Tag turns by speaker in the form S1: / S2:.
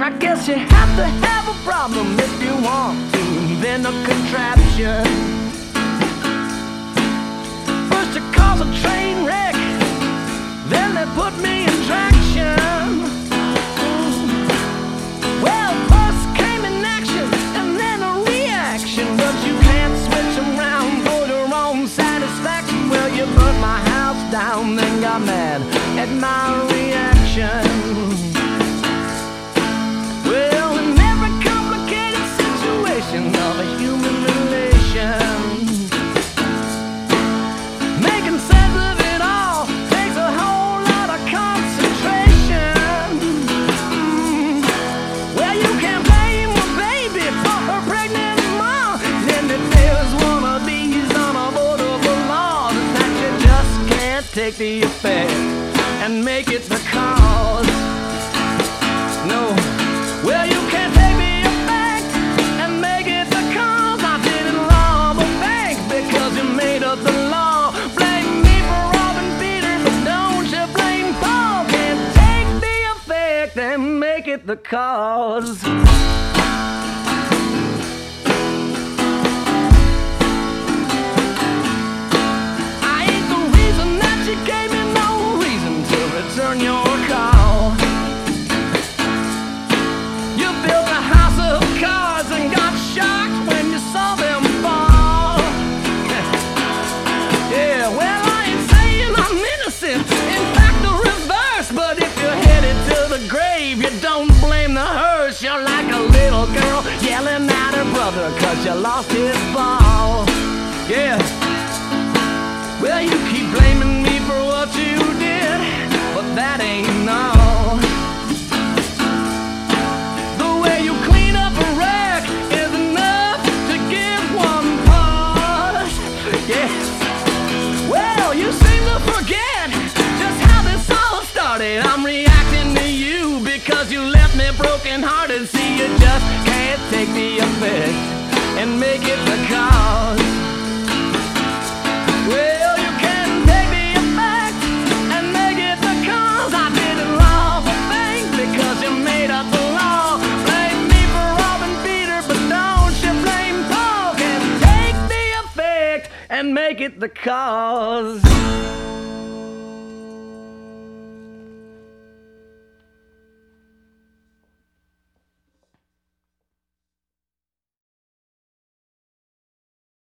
S1: I guess you have to have a problem if you want to invent a contraption. First you cause a train wreck, then they put me in traction. Well, first came an action and then a reaction, but you can't switch around for your own satisfaction. Well, you burnt my house down, then got mad at my reaction. Well, in every complicated situation of a human relation, making sense of it all takes a whole lot of concentration. Well, you can't blame a baby for her pregnant mom. Then if there's one of these unavoidable laws, it's that you just can't take the effect and make it the cause. No. Well, you can't take the effect and make it the cause. I didn't rob a bank because you made up the law. Blame me for robbing Peter, but don't you blame Paul. Can't take the effect and make it the cause. I ain't the reason that you gave me no reason to return your call. You built a house of cards and got shocked when you saw them fall. Yeah, well, I ain't saying I'm innocent, in fact the reverse. But if you're headed to the grave, you don't blame the hearse. You're like a little girl yelling at her brother 'cause you lost his ball. Yeah. Well, you keep blaming me for what you did, but that ain't all. The way you clean up a wreck is enough to give one pause. Yeah. Well, you seem to forget just how this all started. I'm reacting to you because you left me broken-hearted. See, you just can't take the effect and make it the cause. Well, you can't take the effect and make it the cause. I didn't rob a bank because you made up the law. Blame me for robbing Peter, but don't you blame Paul. Can't take the effect and make it the cause.